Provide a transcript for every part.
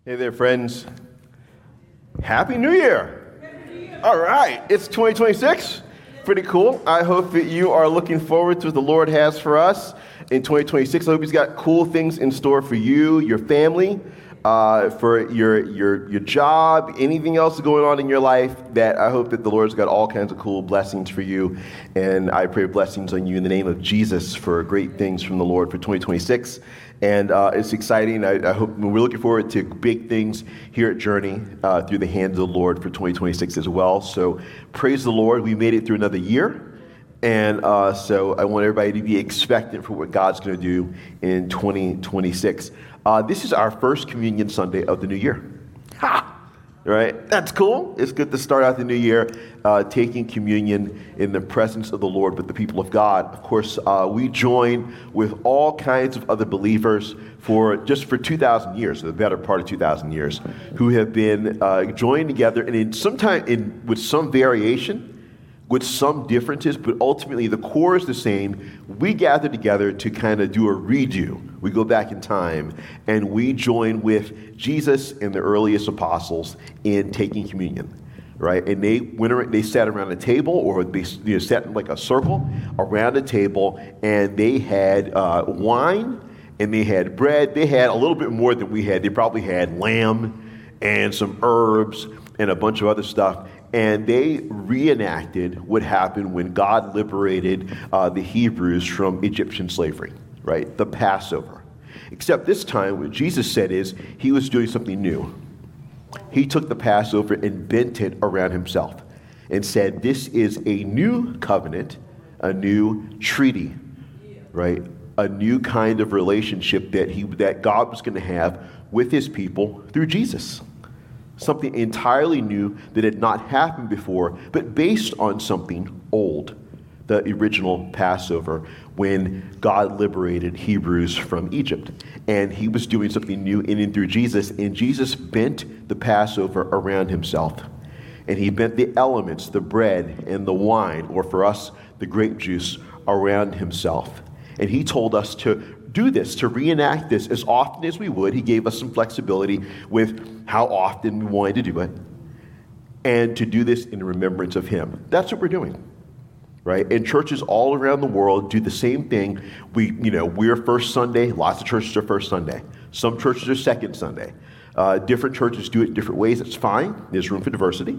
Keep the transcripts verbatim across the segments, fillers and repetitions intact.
Hey there, friends. Happy New Year. All right, it's twenty twenty-six. Pretty cool. I hope that you are looking forward to what the Lord has for us in twenty twenty-six. I hope He's got cool things in store for you, your family, uh, for your your your job, anything else going on in your life. That I hope that the Lord's got all kinds of cool blessings for you, and I pray blessings on you in the name of Jesus for great things from the Lord for twenty twenty-six. And uh, it's exciting. I, I hope we're looking forward to big things here at Journey uh, through the hands of the Lord for twenty twenty-six as well. So praise the Lord. We made it through another year. And uh, so I want everybody to be expectant for what God's going to do in twenty twenty-six. Uh, this is our first communion Sunday of the new year. Ha! Right? That's cool. It's good to start out the new year uh, taking communion in the presence of the Lord with the people of God. Of course, uh, we join with all kinds of other believers for just for two thousand years, the better part of two thousand years, who have been uh, joined together and in sometime in with some variation, with some differences, but ultimately the core is the same. We gather together to kind of do a redo. We go back in time and we join with Jesus and the earliest apostles in taking communion, right? And they went around, they sat around a table, or they you know, sat in like a circle around a table, and they had uh, wine and they had bread. They had a little bit more than we had. They probably had lamb and some herbs and a bunch of other stuff. And they reenacted what happened when God liberated uh, the Hebrews from Egyptian slavery, right? The Passover. Except this time, what Jesus said is he was doing something new. He took the Passover and bent it around himself and said, this is a new covenant, a new treaty, right? A new kind of relationship that he that God was going to have with his people through Jesus. Something entirely new that had not happened before, but based on something old, the original Passover, when God liberated Hebrews from Egypt. And he was doing something new in and through Jesus, and Jesus bent the Passover around himself. And he bent the elements, the bread and the wine, or for us, the grape juice, around himself. And he told us to do this, to reenact this as often as we would. He gave us some flexibility with how often we wanted to do it, and to do this in remembrance of him. That's what we're doing, right? And churches all around the world do the same thing. We, you know, we're First Sunday. Lots of churches are First Sunday. Some churches are Second Sunday. Uh, different churches do it different ways. It's fine. There's room for diversity.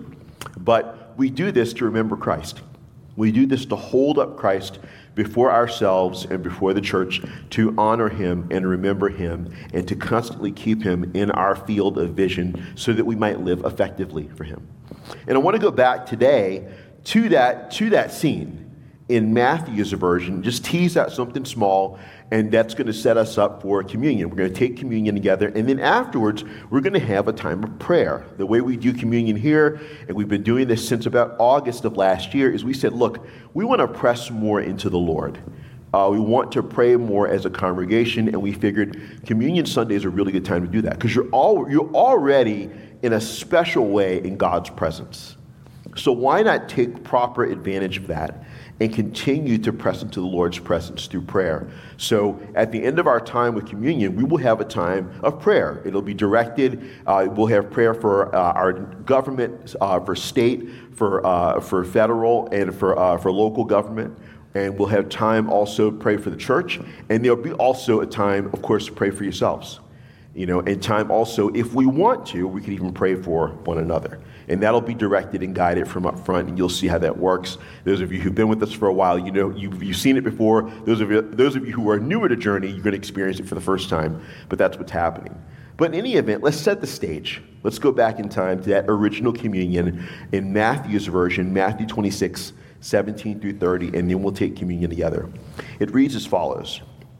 But we do this to remember Christ. We do this to hold up Christ before ourselves and before the church, to honor him and remember him, and to constantly keep him in our field of vision so that we might live effectively for him. And I want to go back today to that, to that scene in Matthew's version, just tease out something small, and that's going to set us up for communion. We're going to take communion together, and then afterwards, we're going to have a time of prayer. The way we do communion here, and we've been doing this since about August of last year, is we said, look, we want to press more into the Lord. Uh, we want to pray more as a congregation, and we figured Communion Sunday is a really good time to do that, because you're all you're already in a special way in God's presence. So why not take proper advantage of that and continue to press into the Lord's presence through prayer? So at the end of our time with communion, we will have a time of prayer. It'll be directed. Uh, we'll have prayer for uh, our government, uh, for state, for uh, for federal, and for uh, for local government. And we'll have time also to pray for the church. And there'll be also a time, of course, to pray for yourselves. You know, and time also, if we want to, we can even pray for one another. And that'll be directed and guided from up front, and you'll see how that works. Those of you who've been with us for a while, you know, you've, you've seen it before. Those of you, those of you who are newer to Journey, you're going to experience it for the first time, but that's what's happening. But in any event, let's set the stage. Let's go back in time to that original communion in Matthew's version, Matthew twenty-six, seventeen through thirty, and then we'll take communion together. It reads as follows.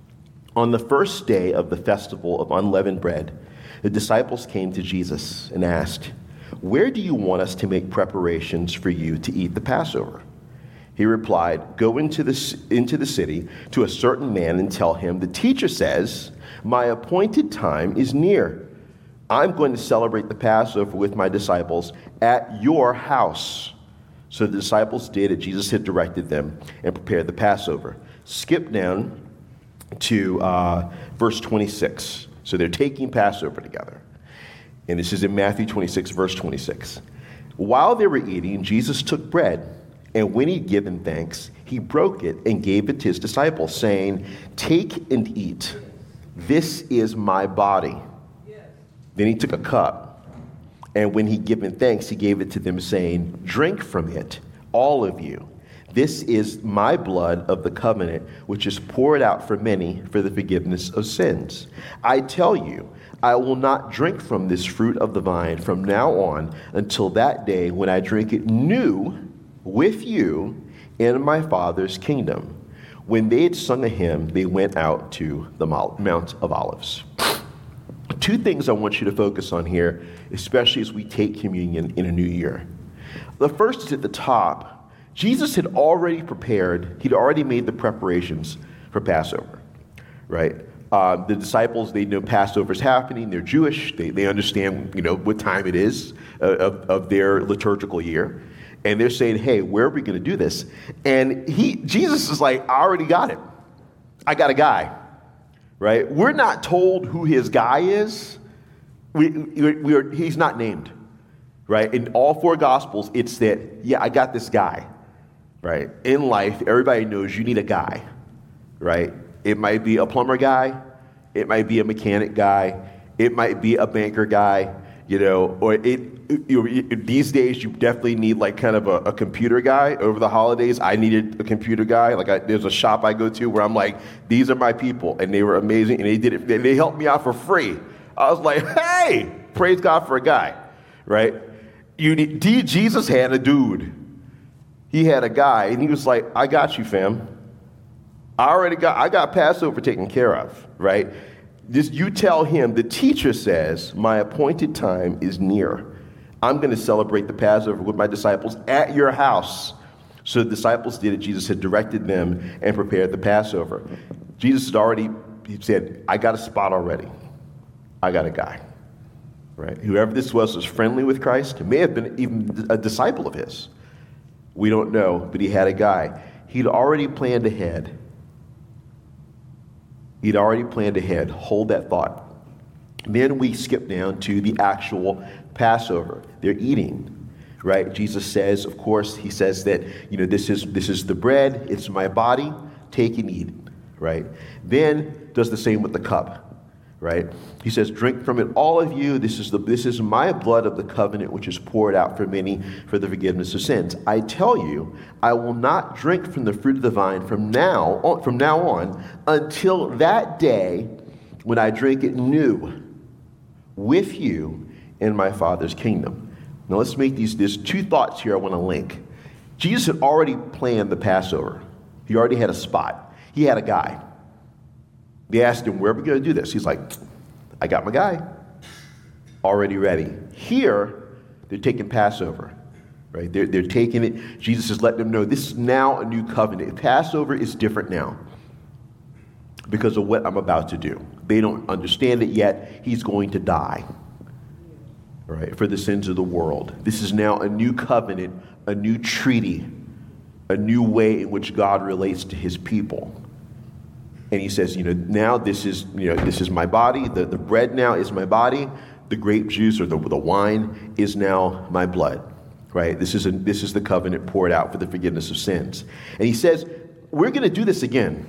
On the first day of the festival of unleavened bread, the disciples came to Jesus and asked, "Where do you want us to make preparations for you to eat the Passover?" He replied, "Go into the, into the city to a certain man and tell him, 'The teacher says, my appointed time is near. I'm going to celebrate the Passover with my disciples at your house.' So the disciples did as Jesus had directed them and prepared the Passover." Skip down to uh, verse twenty-six. So they're taking Passover together. And this is in Matthew twenty-six, verse twenty-six. While they were eating, Jesus took bread, and when he'd given thanks, he broke it and gave it to his disciples, saying, "Take and eat. This is my body." Then he took a cup, and when he'd given thanks, he gave it to them, saying, "Drink from it, all of you. This is my blood of the covenant, which is poured out for many for the forgiveness of sins. I tell you, I will not drink from this fruit of the vine from now on until that day when I drink it new with you in my Father's kingdom." When they had sung a hymn, they went out to the Mount of Olives. Two things I want you to focus on here, especially as we take communion in a new year. The first is at the top. Jesus had already prepared, he'd already made the preparations for Passover, right? Uh, the disciples, they know Passover's happening. They're Jewish. They, they understand, you know, what time it is uh, of, of their liturgical year. And they're saying, hey, where are we going to do this? And he, Jesus is like, I already got it. I got a guy, right? We're not told who his guy is. We, we, we are, he's not named, right? In all four Gospels, it's that, yeah, I got this guy, right? In life, everybody knows you need a guy, right? It might be a plumber guy. It might be a mechanic guy. It might be a banker guy, you know, or it, you know, these days you definitely need like kind of a, a computer guy. Over the holidays, I needed a computer guy. Like I, there's a shop I go to where I'm like, these are my people. And they were amazing. And they did it. They, they helped me out for free. I was like, hey, praise God for a guy, right? You need, Jesus had a dude. He had a guy and he was like, I got you, fam. I already got, I got Passover taken care of, right? Just you tell him, the teacher says, my appointed time is near. I'm going to celebrate the Passover with my disciples at your house. So the disciples did it. Jesus had directed them and prepared the Passover. Jesus had already, he said, I got a spot already. I got a guy, right? Whoever this was was friendly with Christ. It may have been even a disciple of his. We don't know, but he had a guy. He'd already planned ahead. He'd already planned ahead. Hold that thought. Then we skip down to the actual Passover. They're eating, right? Jesus says, of course, he says that, you know, this is this is the bread. It's my body. Take and eat, right? Then does the same with the cup, right? He says, drink from it, all of you. This is the this is my blood of the covenant, which is poured out for many for the forgiveness of sins. I tell you, I will not drink from the fruit of the vine from now on, from now on until that day when I drink it new with you in my Father's kingdom. Now let's make these, there's two thoughts here I want to link. Jesus had already planned the Passover. He already had a spot. He had a guy. They asked him, where are we going to do this? He's like, I got my guy. Already ready. Here, they're taking Passover, right? They're, they're taking it. Jesus is letting them know this is now a new covenant. Passover is different now because of what I'm about to do. They don't understand it yet. He's going to die, right, for the sins of the world. This is now a new covenant, a new treaty, a new way in which God relates to his people. And he says, you know, now this is, you know, this is my body. The, the bread now is my body. The grape juice or the, the wine is now my blood, right? This is, a, this is the covenant poured out for the forgiveness of sins. And he says, we're going to do this again.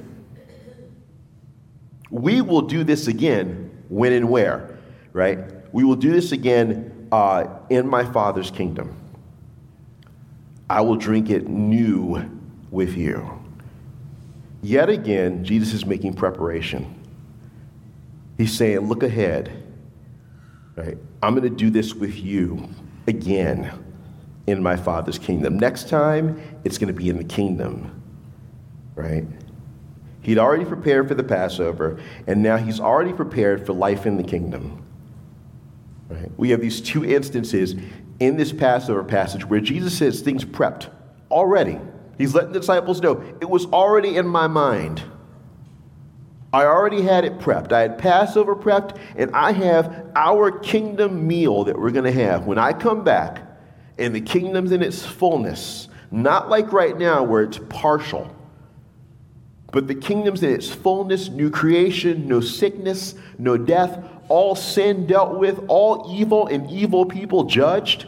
We will do this again when and where, right? We will do this again uh, in my Father's kingdom. I will drink it new with you. Yet again, Jesus is making preparation. He's saying, look ahead, right? I'm going to do this with you again in my Father's kingdom. Next time, it's going to be in the kingdom, right? He'd already prepared for the Passover, and now he's already prepared for life in the kingdom. Right? We have these two instances in this Passover passage where Jesus says things prepped already. He's letting the disciples know, it was already in my mind. I already had it prepped. I had Passover prepped, and I have our kingdom meal that we're going to have when I come back, and the kingdom's in its fullness. Not like right now where it's partial. but the kingdom's in its fullness, new creation, no sickness, no death, all sin dealt with, all evil and evil people judged.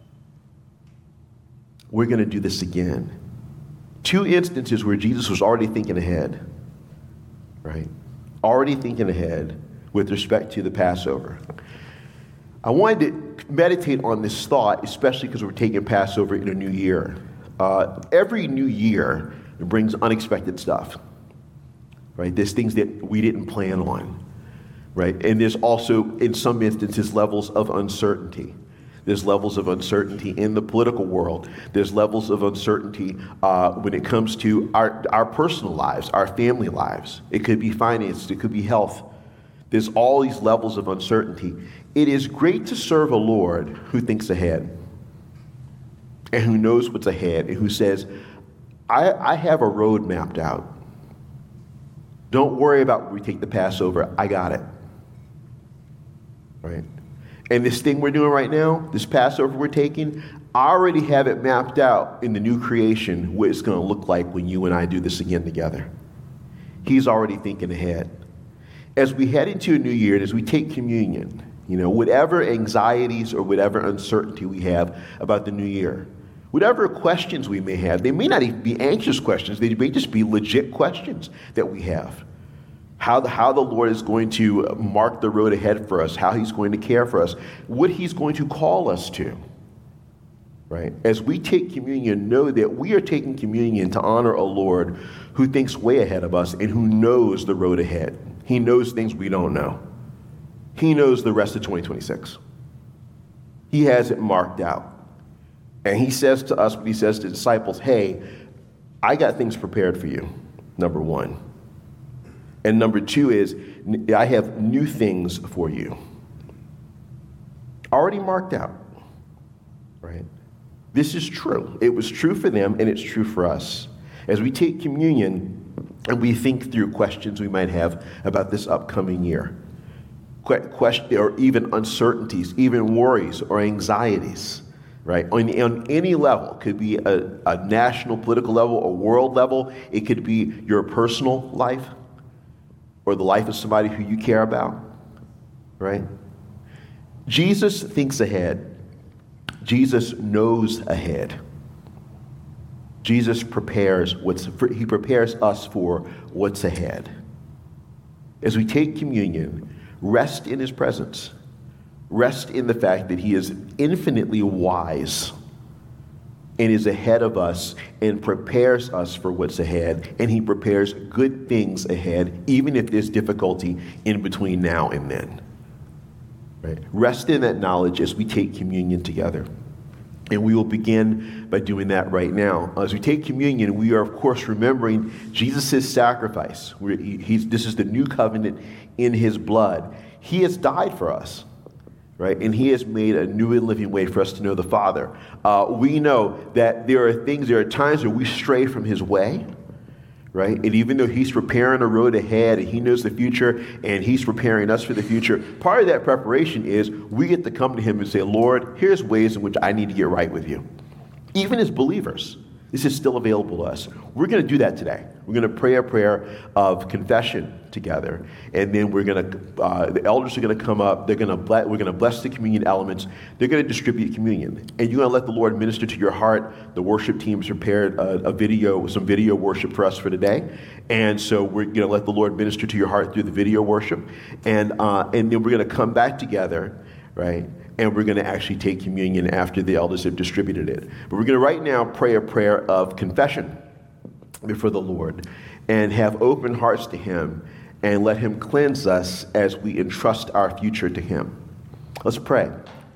We're going to do this again. Two instances where Jesus was already thinking ahead, right? Already thinking ahead with respect to the Passover. I wanted to meditate on this thought, especially because we're taking Passover in a new year. Uh, every new year brings unexpected stuff, right? There's things that we didn't plan on, right? And there's also, in some instances, levels of uncertainty. There's levels of uncertainty in the political world. There's levels of uncertainty uh, when it comes to our, our personal lives, our family lives. It could be finances, it could be health. There's all these levels of uncertainty. It is great to serve a Lord who thinks ahead and who knows what's ahead and who says, I, I have a road mapped out. Don't worry about when we take the Passover. I got it. Right? And this thing we're doing right now, this Passover we're taking, I already have it mapped out in the new creation what it's going to look like when you and I do this again together. He's already thinking ahead. As we head into a new year and as we take communion, you know, whatever anxieties or whatever uncertainty we have about the new year, whatever questions we may have, they may not even be anxious questions. They may just be legit questions that we have. How the, how the Lord is going to mark the road ahead for us, how he's going to care for us, what he's going to call us to, right? As we take communion, know that we are taking communion to honor a Lord who thinks way ahead of us and who knows the road ahead. He knows things we don't know. He knows the rest of twenty twenty-six. He has it marked out. And he says to us, what he says to disciples, hey, I got things prepared for you, number one. And number two is, I have new things for you. Already marked out, right? This is true. It was true for them, and it's true for us. As we take communion and we think through questions we might have about this upcoming year, question, or even uncertainties, even worries or anxieties, right? On, on any level, it could be a, a national political level, a world level. It could be your personal life, or the life of somebody who you care about, right? Jesus thinks ahead. Jesus knows ahead. Jesus prepares what's, he prepares us for what's ahead. As we take communion, rest in his presence. Rest in the fact that he is infinitely wise and is ahead of us and prepares us for what's ahead, and he prepares good things ahead, even if there's difficulty in between now and then. Right? Rest in that knowledge as we take communion together. And we will begin by doing that right now. As we take communion, we are, of course, remembering Jesus' sacrifice. We're, he, he's, this is the new covenant in his blood. He has died for us. Right? And he has made a new and living way for us to know the Father. Uh, we know that there are things, there are times where we stray from his way, right? And even though he's preparing a road ahead and he knows the future and he's preparing us for the future, part of that preparation is we get to come to him and say, Lord, here's ways in which I need to get right with you. Even as believers, this is still available to us. We're going to do that today. We're going to pray a prayer of confession together, and then we're going to. Uh, the elders are going to come up. They're going to. Ble- we're going to bless the communion elements. They're going to distribute communion, and you're going to let the Lord minister to your heart. The worship team has prepared a, a video, some video worship for us for today, and so we're going to let the Lord minister to your heart through the video worship, and uh, and then we're going to come back together, right? And we're going to actually take communion after the elders have distributed it. But we're going to right now pray a prayer of confession before the Lord and have open hearts to him and let him cleanse us as we entrust our future to him. Let's pray.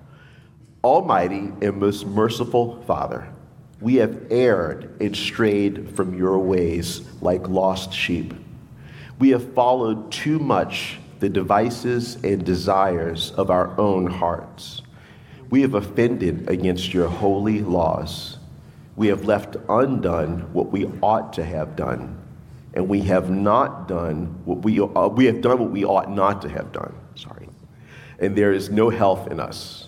Almighty and most merciful Father, we have erred and strayed from your ways like lost sheep. We have followed too much the devices and desires of our own hearts. We have offended against your holy laws. We have left undone what we ought to have done, and we have not done what we uh, we have done what we ought not to have done. Sorry, and there is no health in us.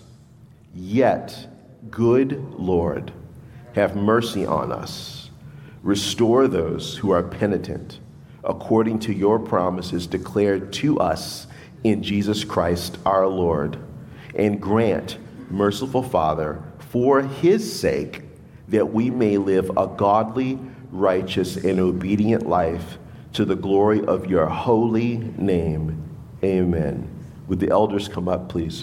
Yet, good Lord, have mercy on us. Restore those who are penitent. according to your promises declared to us in Jesus Christ our Lord. And grant, merciful Father, for his sake, that we may live a godly, righteous, and obedient life to the glory of your holy name. Amen. Would the elders come up, please?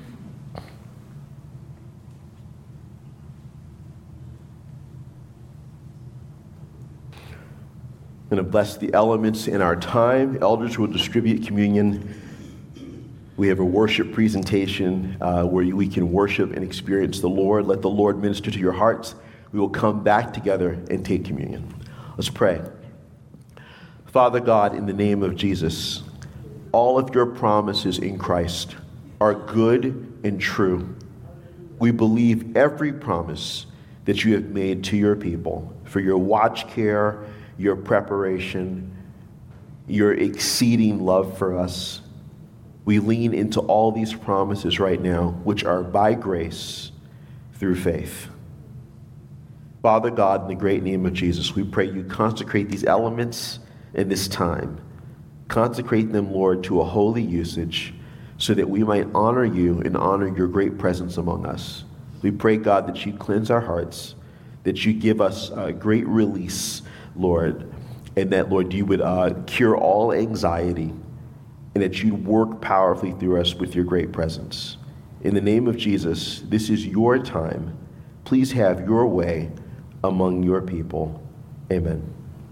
I'm going to bless the elements in our time. Elders will distribute communion. We have a worship presentation uh, where we can worship and experience the Lord. Let the Lord minister to your hearts. We will come back together and take communion. Let's pray. Father God, in the name of Jesus, all of your promises in Christ are good and true. We believe every promise that you have made to your people for your watch care, your preparation, your exceeding love for us. We lean into all these promises right now, which are by grace through faith. Father God, in the great name of Jesus, we pray you consecrate these elements in this time. Consecrate them, Lord, to a holy usage so that we might honor you and honor your great presence among us. We pray, God, that you cleanse our hearts, that you give us a great release, Lord, and that, Lord, you would uh, cure all anxiety, and that you'd work powerfully through us with your great presence. In the name of Jesus, this is your time. Please have your way among your people. Amen.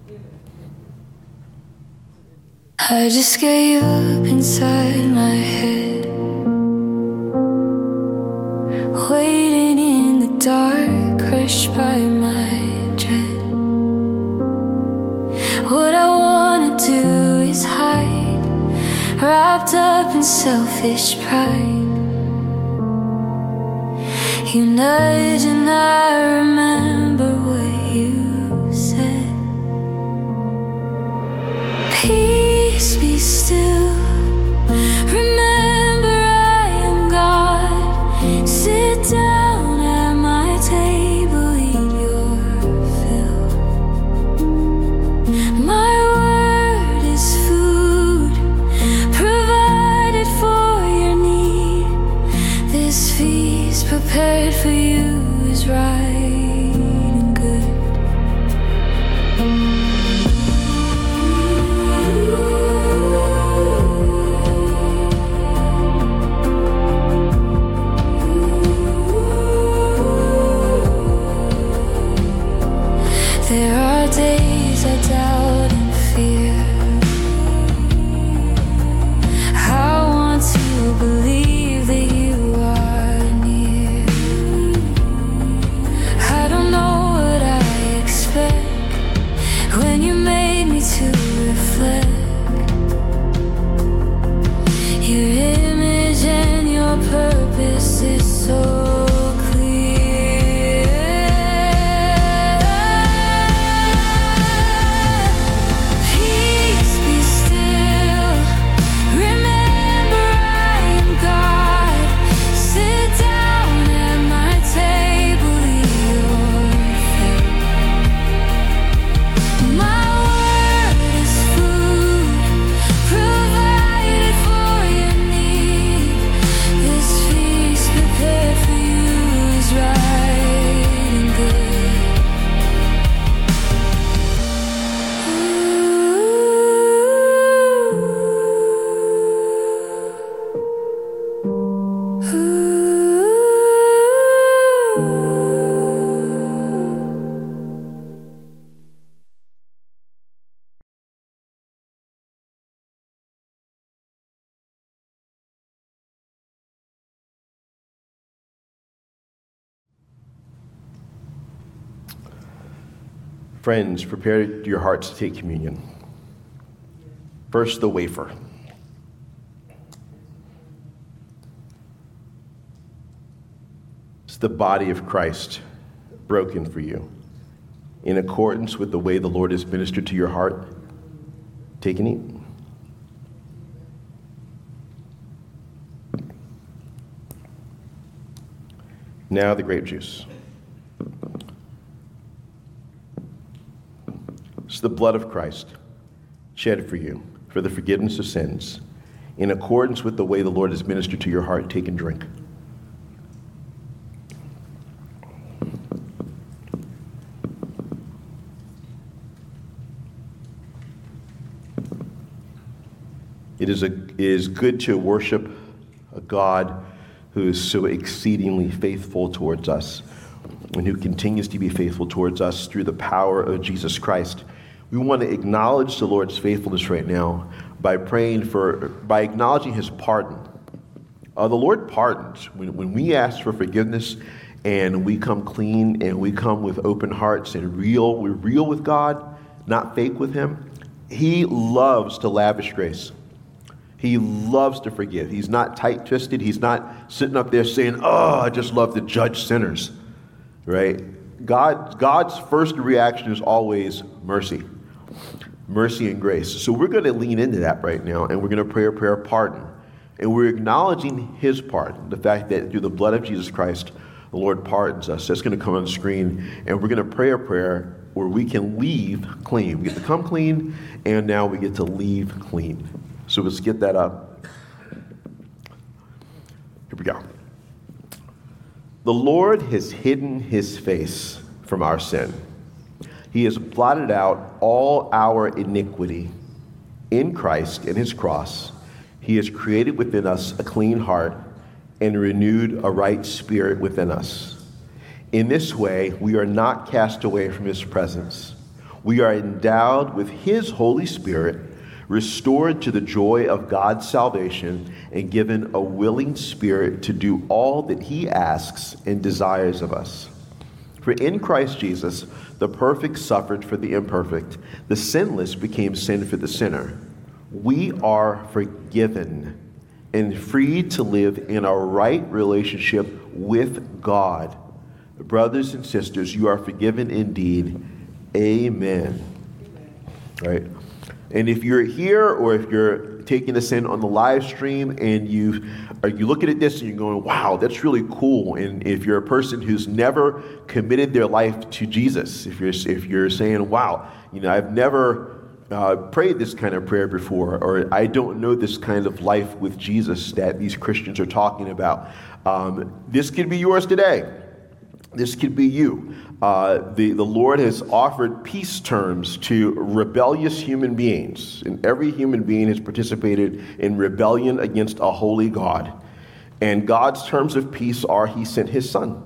I just gave up inside my head, waiting in the dark, crushed by my dread. What I wanna do is hide, wrapped up in selfish pride. You nudge and I remember what you said. Peace be still, remember I am God. Sit down at my table, eat your fill. My word is food, provided for your need. This feast prepared for you is right and good. There are days I doubt and fear. I want to believe that you are near. I don't know what I expect when you made me to reflect your image, and your purpose is so Friends, prepare your hearts to take communion. First, the wafer. It's the body of Christ broken for you. In accordance with the way the Lord has ministered to your heart, take and eat. Now the grape juice. It's the blood of Christ, shed for you for the forgiveness of sins, in accordance with the way the Lord has ministered to your heart. Take and drink. It is, a, it is good to worship a God who is so exceedingly faithful towards us and who continues to be faithful towards us through the power of Jesus Christ. We want to acknowledge the Lord's faithfulness right now by praying for, by acknowledging his pardon. Uh, the Lord pardons. When, when we ask for forgiveness and we come clean and we come with open hearts and real, we're real with God, not fake with him, he loves to lavish grace. He loves to forgive. He's not tight-twisted. He's not sitting up there saying, oh, I just love to judge sinners, right? God, God's first reaction is always mercy, mercy and grace. So we're going to lean into that right now, and we're going to pray a prayer of pardon. And we're acknowledging his pardon, the fact that through the blood of Jesus Christ, the Lord pardons us. That's going to come on the screen, and we're going to pray a prayer where we can leave clean. We get to come clean, and now we get to leave clean. So let's get that up. Here we go. The Lord has hidden his face from our sin. He has blotted out all our iniquity. In Christ, in his cross, he has created within us a clean heart and renewed a right spirit within us. In this way, we are not cast away from his presence. We are endowed with his Holy Spirit, restored to the joy of God's salvation, and given a willing spirit to do all that he asks and desires of us. For in Christ Jesus, the perfect suffered for the imperfect, the sinless became sin for the sinner. We are forgiven and free to live in a right relationship with God. Brothers and sisters, you are forgiven indeed. Amen. Right? And if you're here or if you're taking this in on the live stream and you are you looking at this and you're going, wow, that's really cool. And if you're a person who's never committed their life to Jesus, if you're if you're saying, wow, you know, I've never uh, prayed this kind of prayer before, or I don't know this kind of life with Jesus that these Christians are talking about, um, this could be yours today. This could be you. Uh, the, the Lord has offered peace terms to rebellious human beings, and every human being has participated in rebellion against a holy God. And God's terms of peace are he sent his son.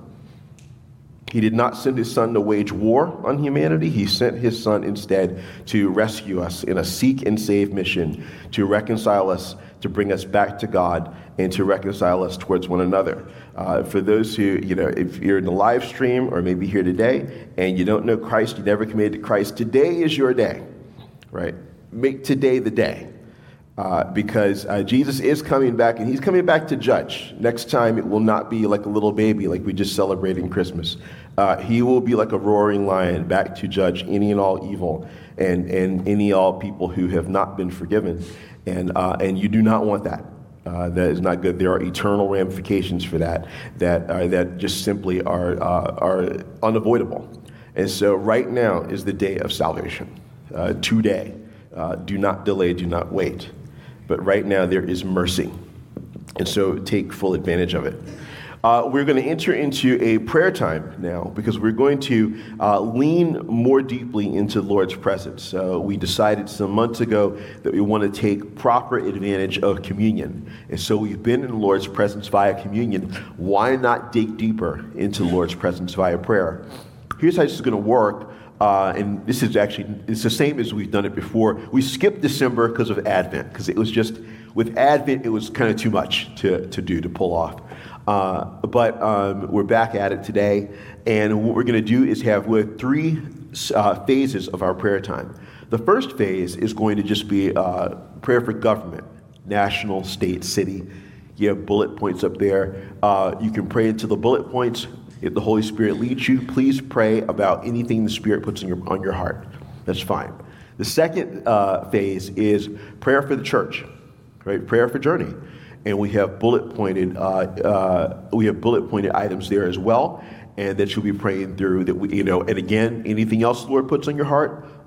He did not send his son to wage war on humanity. He sent his son instead to rescue us in a seek and save mission, to reconcile us, to bring us back to God, and to reconcile us towards one another. Uh, for those who, you know, if you're in the live stream or maybe here today and you don't know Christ, you never committed to Christ, today is your day, right? Make today the day. Uh, because uh, Jesus is coming back, and he's coming back to judge. Next time, it will not be like a little baby like we just celebrated in Christmas. Uh, he will be like a roaring lion, back to judge any and all evil and, and any all people who have not been forgiven. And uh, and you do not want that. Uh, that is not good. There are eternal ramifications for that that uh, that just simply are uh, are unavoidable. And so right now is the day of salvation. Uh, today. Uh, do not delay, do not wait. But right now there is mercy. And so take full advantage of it. Uh, we're going to enter into a prayer time now because we're going to uh, lean more deeply into the Lord's presence. Uh, we decided some months ago that we want to take proper advantage of communion. And so we've been in the Lord's presence via communion. Why not dig deeper into the Lord's presence via prayer? Here's how this is going to work. Uh, and this is actually, it's the same as we've done it before. We skipped December because of Advent, because it was just, with Advent, it was kind of too much to, to do, to pull off. Uh, but um, we're back at it today, and what we're going to do is have we have three uh, phases of our prayer time. The first phase is going to just be uh, prayer for government, national, state, city. You have bullet points up there. Uh, you can pray into the bullet points. If the Holy Spirit leads you, please pray about anything the Spirit puts in your, on your heart. That's fine. The second uh, phase is prayer for the church, right? Prayer for Journey, and we have bullet pointed uh, uh, we have bullet pointed items there as well, and that you'll be praying through. That we, you know, and again, anything else the Lord puts on your heart,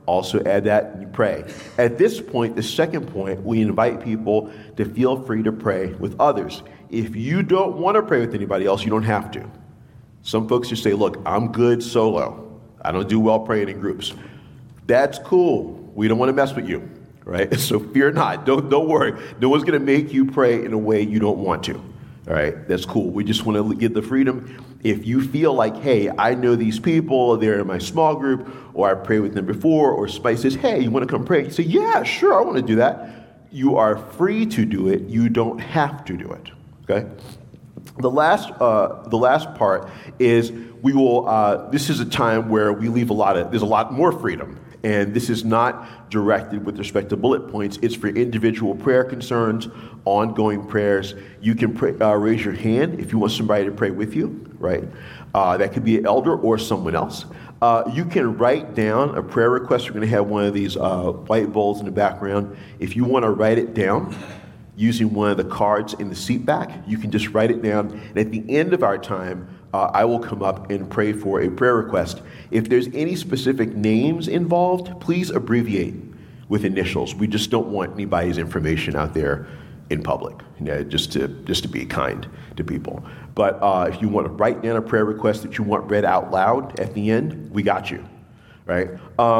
Also add that and you pray. At this point, the second point, we invite people to feel free to pray with others. If you don't want to pray with anybody else, you don't have to. Some folks just say, look, I'm good solo. I don't do well praying in groups. That's cool. We don't want to mess with you, right? So fear not. Don't, don't worry. No one's going to make you pray in a way you don't want to. All right, that's cool. We just want to give the freedom. If you feel like, hey, I know these people, they're in my small group, or I prayed with them before, or Spice says, hey, you want to come pray? You say, yeah, sure, I want to do that. You are free to do it. You don't have to do it, okay? The last, uh, the last part is we will, uh, this is a time where we leave a lot of, there's a lot more freedom. And this is not directed with respect to bullet points. It's for individual prayer concerns, ongoing prayers. You can pray, uh, raise your hand if you want somebody to pray with you, right? Uh, that could be an elder or someone else. Uh, you can write down a prayer request. We're going to have one of these uh, white bowls in the background. If you want to write it down using one of the cards in the seat back, you can just write it down. And at the end of our time, Uh, I will come up and pray for a prayer request. If there's any specific names involved, please abbreviate with initials. We just don't want anybody's information out there in public, you know, just to just to be kind to people. But uh, if you want to write down a prayer request that you want read out loud at the end, we got you, right?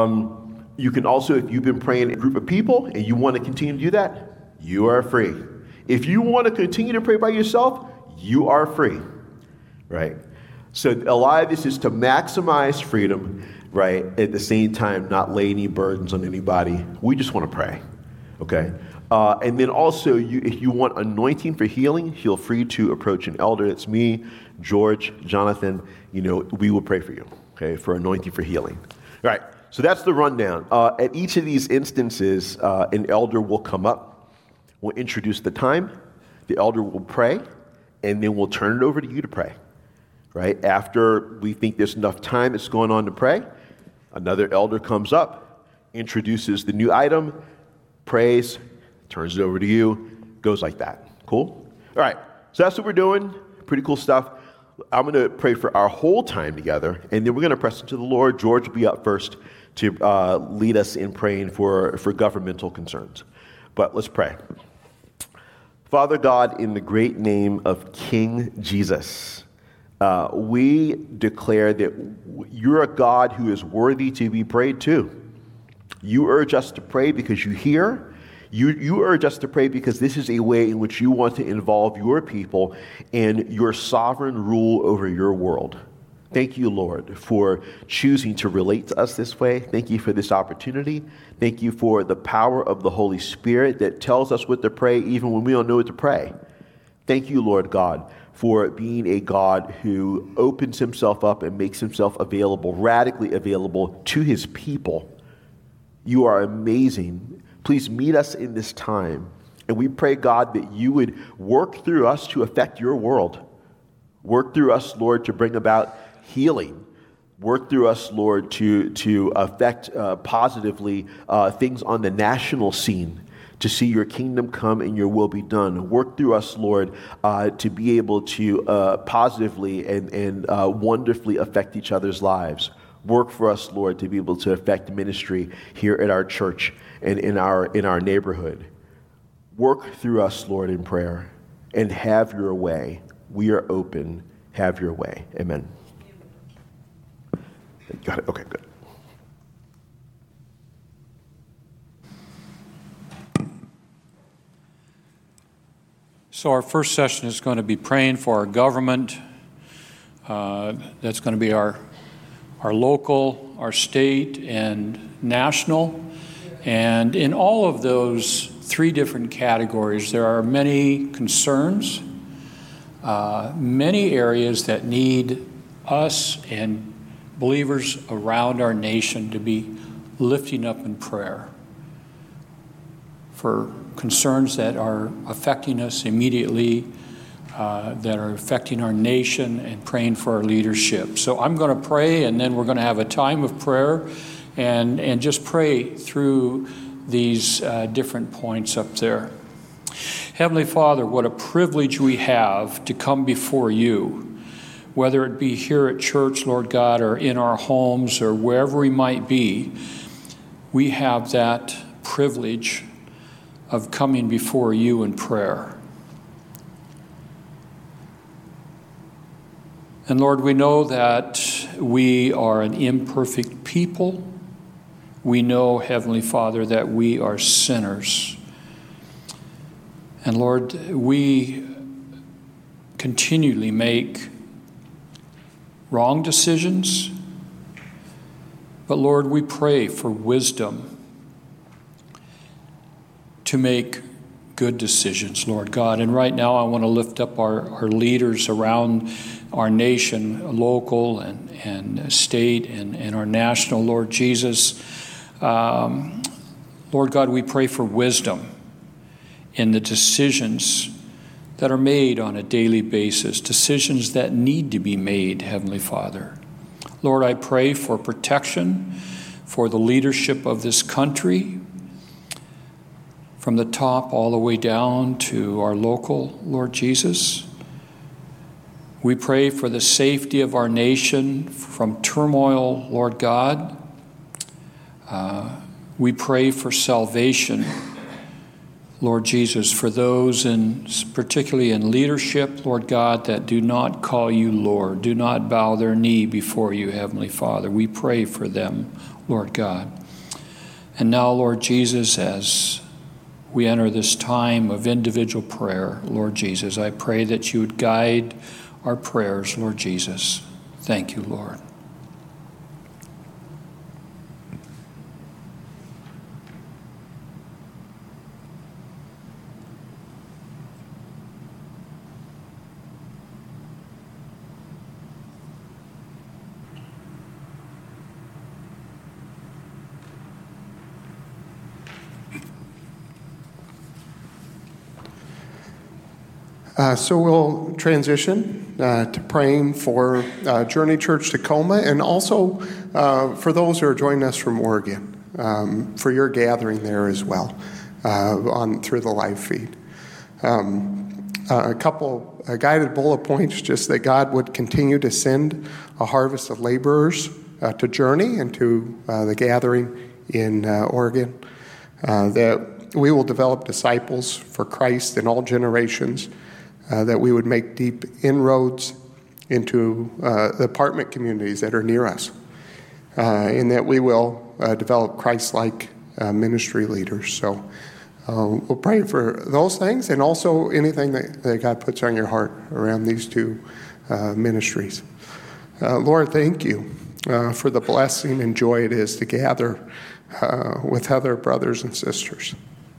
Um, you can also, if you've been praying in a group of people and you want to continue to do that, you are free. If you want to continue to pray by yourself, you are free. Right? So a lot of this is to maximize freedom, right? At the same time, not lay any burdens on anybody. We just want to pray, okay? Uh, and then also, you, if you want anointing for healing, feel free to approach an elder. It's me, George, Jonathan. You know, we will pray for you, okay, for anointing for healing. All right, so that's the rundown. Uh, at each of these instances, uh, an elder will come up, will introduce the time, the elder will pray, and then we'll turn it over to you to pray. Right? After we think there's enough time that's going on to pray, another elder comes up, introduces the new item, prays, turns it over to you, goes like that. Cool? All right. So that's what we're doing. Pretty cool stuff. I'm going to pray for our whole time together, and then we're going to press into the Lord. George will be up first to uh, lead us in praying for, for governmental concerns. But let's pray. Father God, in the great name of King Jesus, Uh, we declare that you're a God who is worthy to be prayed to. You urge us to pray because you hear. You, you urge us to pray because this is a way in which you want to involve your people in your sovereign rule over your world. Thank you, Lord, for choosing to relate to us this way. Thank you for this opportunity. Thank you for the power of the Holy Spirit that tells us what to pray even when we don't know what to pray. Thank you, Lord God, for being a God who opens himself up and makes himself available, radically available to his people. You are amazing. Please meet us in this time. And we pray, God, that you would work through us to affect your world. Work through us, Lord, to bring about healing. Work through us, Lord, to, to affect uh, positively uh, things on the national scene, to see your kingdom come and your will be done. Work through us, Lord, uh, to be able to uh, positively and, and uh, wonderfully affect each other's lives. Work for us, Lord, to be able to affect ministry here at our church and in our, in our neighborhood. Work through us, Lord, in prayer, and have your way. We are open. Have your way. Amen. Got it? Okay, good. So our first session is going to be praying for our government. Uh, that's going to be our our local, our state, and national. And in all of those three different categories, there are many concerns, uh, many areas that need us and believers around our nation to be lifting up in prayer for concerns that are affecting us immediately, uh, that are affecting our nation, and praying for our leadership. So I'm going to pray, and then we're going to have a time of prayer and, and just pray through these uh, different points up there. Heavenly Father, what a privilege we have to come before you, whether it be here at church, Lord God, or in our homes or wherever we might be. we have that privilege of coming before you in prayer. And Lord, we know that we are an imperfect people. We know, Heavenly Father, that we are sinners. And Lord, we continually make wrong decisions. But Lord, we pray for wisdom to make good decisions, Lord God. And right now I want to lift up our, our leaders around our nation, local and, and state and, and our national, Lord Jesus. Um, Lord God, we pray for wisdom in the decisions that are made on a daily basis, decisions that need to be made, Heavenly Father. Lord, I pray for protection for the leadership of this country, from the top all the way down to our local, Lord Jesus. We pray for the safety of our nation from turmoil, Lord God. Uh, we pray for salvation, Lord Jesus, for those in, particularly in leadership, Lord God, that do not call you Lord, do not bow their knee before you, Heavenly Father. We pray for them, Lord God. And now, Lord Jesus, as we enter this time of individual prayer, Lord Jesus, I pray that you would guide our prayers, Lord Jesus. Thank you, Lord. Uh, so we'll transition uh, to praying for uh, Journey Church Tacoma, and also uh, for those who are joining us from Oregon, um, for your gathering there as well uh, on through the live feed. Um, uh, a couple uh, guided bullet points, just that God would continue to send a harvest of laborers uh, to Journey and to uh, the gathering in uh, Oregon, uh, that we will develop disciples for Christ in all generations, Uh, that we would make deep inroads into uh, the apartment communities that are near us, uh, and that we will uh, develop Christ-like uh, ministry leaders. So uh, we'll pray for those things, and also anything that, that God puts on your heart around these two uh, ministries. Uh, Lord, thank you uh, for the blessing and joy it is to gather uh, with other brothers and sisters.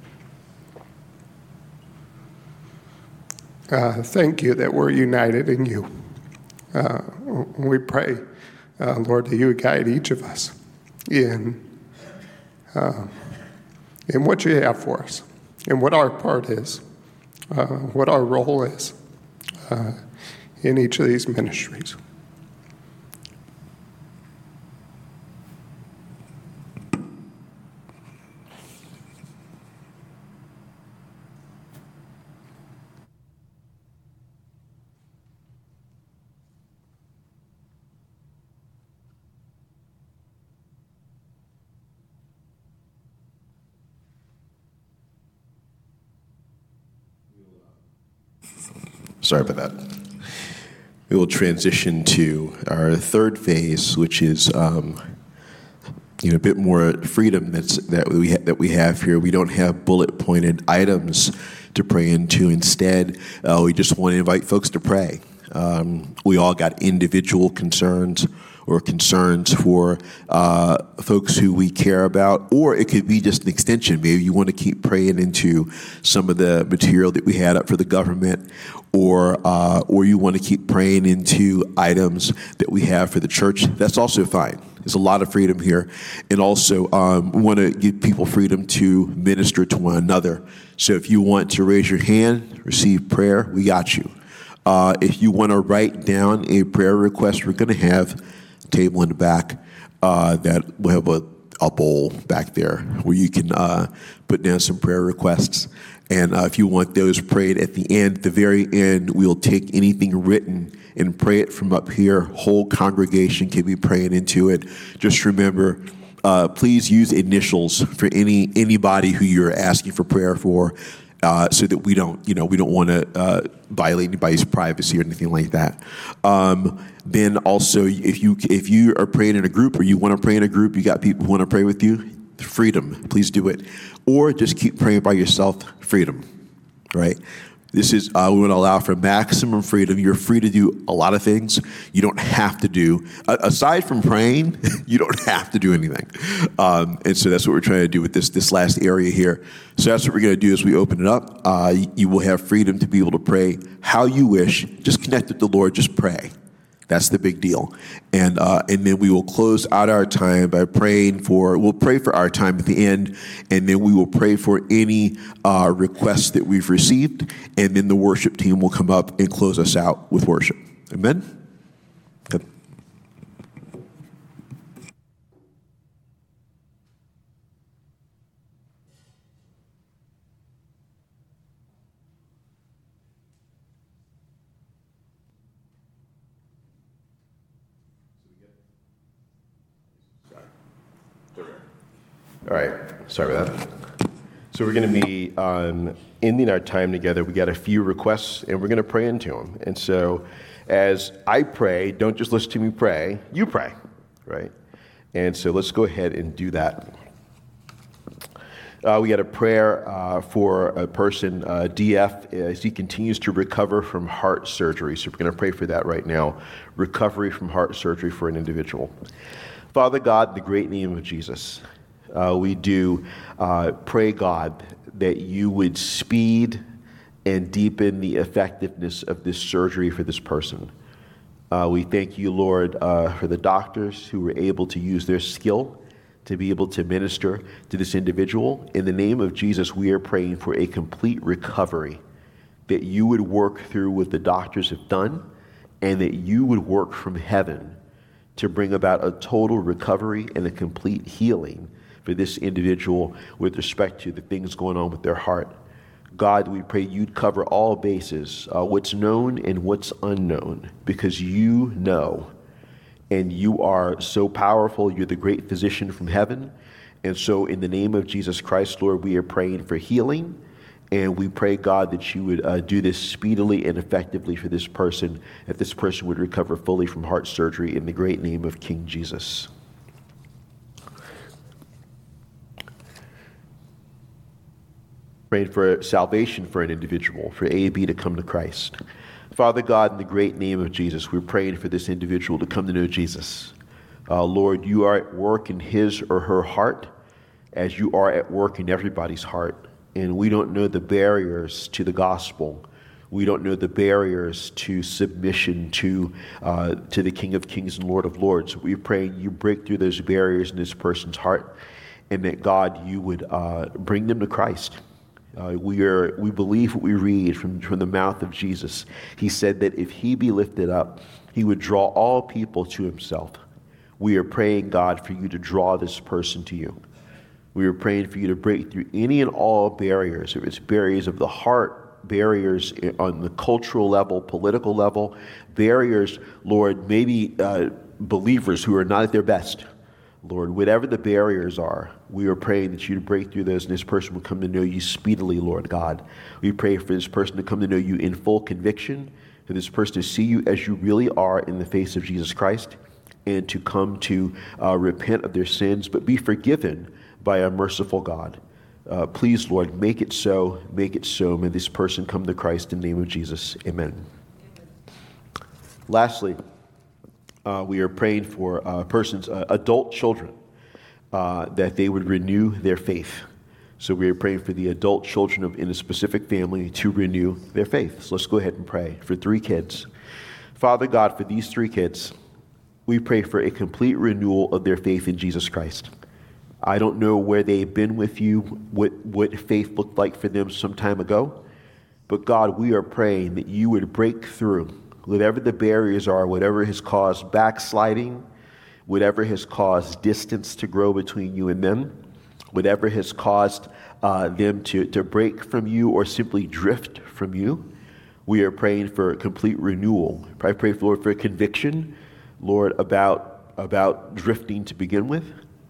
Uh, thank you that we're united in you. Uh, we pray, uh, Lord, that you would guide each of us in, uh, in what you have for us, and what our part is, uh, what our role is uh, in each of these ministries. Sorry about that. We will transition to our third phase, which is um, you know, a bit more freedom that's, that we ha- that we have here. We don't have bullet pointed items to pray into. Instead, uh, we just want to invite folks to pray. Um, we all got individual concerns or concerns for uh, folks who we care about, or it could be just an extension. Maybe you want to keep praying into some of the material that we had up for the government, or uh, or you want to keep praying into items that we have for the church. That's also fine. There's a lot of freedom here. And also, um, we want to give people freedom to minister to one another. So if you want to raise your hand, receive prayer, we got you. Uh, if you want to write down a prayer request, we're going to have a table in the back uh, that will have a, a bowl back there where you can uh, put down some prayer requests. And uh, if you want those prayed at the end, at the very end, we'll take anything written and pray it from up here. Whole congregation can be praying into it. Just remember, uh, please use initials for any anybody who you're asking for prayer for, uh, so that we don't, you know, we don't want to uh, violate anybody's privacy or anything like that. Um, then also, if you if you are praying in a group or you want to pray in a group, you got people who want to pray with you, freedom, please do it. Or just keep praying by yourself, freedom, right? This is, uh, we want to allow for maximum freedom. You're free to do a lot of things you don't have to do. Uh, aside from praying, you don't have to do anything. Um, and so that's what we're trying to do with this this last area here. So that's what we're going to do as we open it up. Uh, you will have freedom to be able to pray how you wish. Just connect with the Lord. Just pray. That's the big deal. And uh, and then we will close out our time by praying for, we'll pray for our time at the end, and then we will pray for any uh, requests that we've received, and then the worship team will come up and close us out with worship. Amen? Good. All right, sorry about that. So we're going to be um, ending our time together. We got a few requests, and we're going to pray into them. And so as I pray, don't just listen to me pray, you pray, right? And so let's go ahead and do that. Uh, we got a prayer uh, for a person, uh, D F, as he continues to recover from heart surgery. So we're going to pray for that right now, recovery from heart surgery for an individual. Father God, in the great name of Jesus, Uh, we do uh, pray, God, that you would speed and deepen the effectiveness of this surgery for this person. Uh, we thank you, Lord, uh, for the doctors who were able to use their skill to be able to minister to this individual. In the name of Jesus, we are praying for a complete recovery, that you would work through what the doctors have done, and that you would work from heaven to bring about a total recovery and a complete healing for this individual with respect to the things going on with their heart. God, we pray you'd cover all bases, uh, what's known and what's unknown, because you know, and you are so powerful. You're the great physician from heaven. And so in the name of Jesus Christ, Lord, we are praying for healing, and we pray, God, that you would uh, do this speedily and effectively for this person, that this person would recover fully from heart surgery in the great name of King Jesus. Praying for salvation for an individual, for A B to come to Christ. Father God, in the great name of Jesus, we're praying for this individual to come to know Jesus. Uh, Lord, you are at work in his or her heart as you are at work in everybody's heart. And we don't know the barriers to the gospel. We don't know the barriers to submission to uh, to the King of Kings and Lord of Lords. We pray you break through those barriers in this person's heart, and that, God, you would uh, bring them to Christ. Uh, we are we believe what we read from, from the mouth of Jesus. He said that if he be lifted up, he would draw all people to himself. We are praying, God, for you to draw this person to you. We are praying for you to break through any and all barriers, if it's barriers of the heart, barriers on the cultural level, political level, barriers, Lord, maybe uh, believers who are not at their best. Lord, whatever the barriers are, we are praying that you to break through those, and this person will come to know you speedily, Lord God. We pray for this person to come to know you in full conviction, for this person to see you as you really are in the face of Jesus Christ, and to come to uh, repent of their sins, but be forgiven by a merciful God. Uh, please, Lord, make it so, make it so. May this person come to Christ in the name of Jesus. Amen. Lastly, Uh, we are praying for uh, persons, uh, adult children, uh, that they would renew their faith. So we are praying for the adult children of, in a specific family to renew their faith. So let's go ahead and pray for three kids. Father God, for these three kids, we pray for a complete renewal of their faith in Jesus Christ. I don't know where they've been with you, what, what faith looked like for them some time ago, but God, we are praying that you would break through whatever the barriers are, whatever has caused backsliding, whatever has caused distance to grow between you and them, whatever has caused uh, them to, to break from you or simply drift from you, we are praying for complete renewal. I pray, for, Lord, for conviction, Lord, about, about drifting to begin with.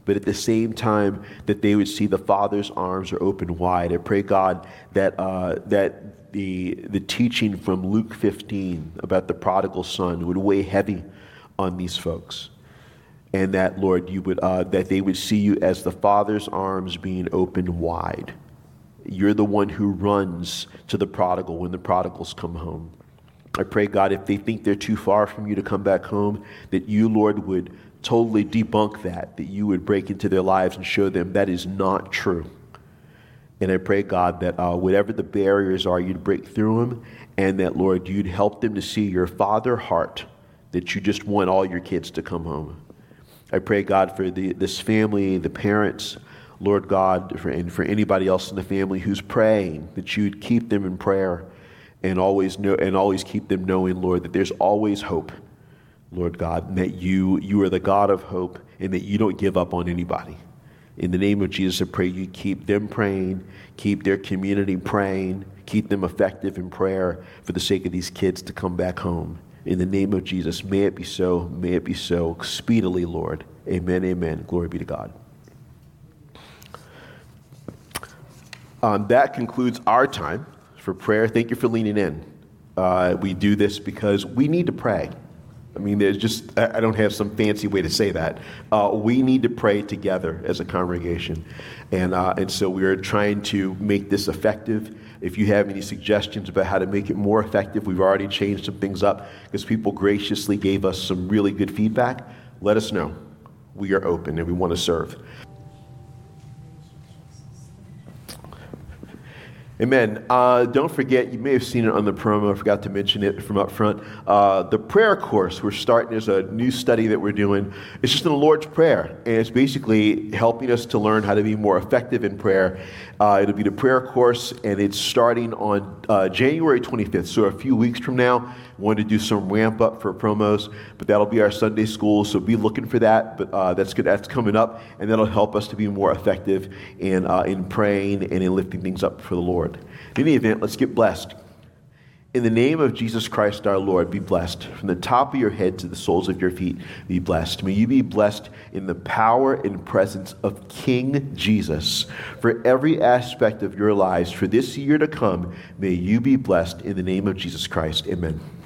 but at the same time that they would see the Father's arms are open wide. I pray, God, that uh, that the the teaching from Luke fifteen about the prodigal son would weigh heavy on these folks, and that, Lord, you would uh, that they would see you as the Father's arms being opened wide. You're the one who runs to the prodigal when the prodigals come home. I pray, God, if they think they're too far from you to come back home, that you, Lord, would totally debunk that, that you would break into their lives and show them that is not true. And I pray, God, that uh, whatever the barriers are, you'd break through them, and that, Lord, you'd help them to see your Father heart, that you just want all your kids to come home. I pray, God, for the, this family, the parents, Lord God, for, and for anybody else in the family who's praying, that you'd keep them in prayer and always know and always keep them knowing, Lord, that there's always hope, Lord God, and that you you are the God of hope and that you don't give up on anybody. In the name of Jesus, I pray you keep them praying, keep their community praying, keep them effective in prayer for the sake of these kids to come back home. In the name of Jesus, may it be so, may it be so speedily, Lord. Amen, amen. Glory be to God. Um, that concludes our time for prayer. Thank you for leaning in. Uh, we do this because we need to pray. I mean, there's just, I don't have some fancy way to say that. Uh, we need to pray together as a congregation. And uh, and so we're trying to make this effective. If you have any suggestions about how to make it more effective, we've already changed some things up because people graciously gave us some really good feedback. Let us know. We are open and we want to serve. Amen. Uh, don't forget, you may have seen it on the promo. I forgot to mention it from up front. Uh, the prayer course we're starting is a new study that we're doing. It's just in the Lord's Prayer, and it's basically helping us to learn how to be more effective in prayer. Uh, it'll be the prayer course, and it's starting on uh, January twenty-fifth, so a few weeks from now. We want to do some ramp up for promos, but that'll be our Sunday school, so be looking for that. But uh, that's good. That's coming up, and that'll help us to be more effective in uh, in praying and in lifting things up for the Lord. In any event, let's get blessed. In the name of Jesus Christ our Lord, be blessed. From the top of your head to the soles of your feet, be blessed. May you be blessed in the power and presence of King Jesus. For every aspect of your lives, for this year to come, may you be blessed in the name of Jesus Christ. Amen.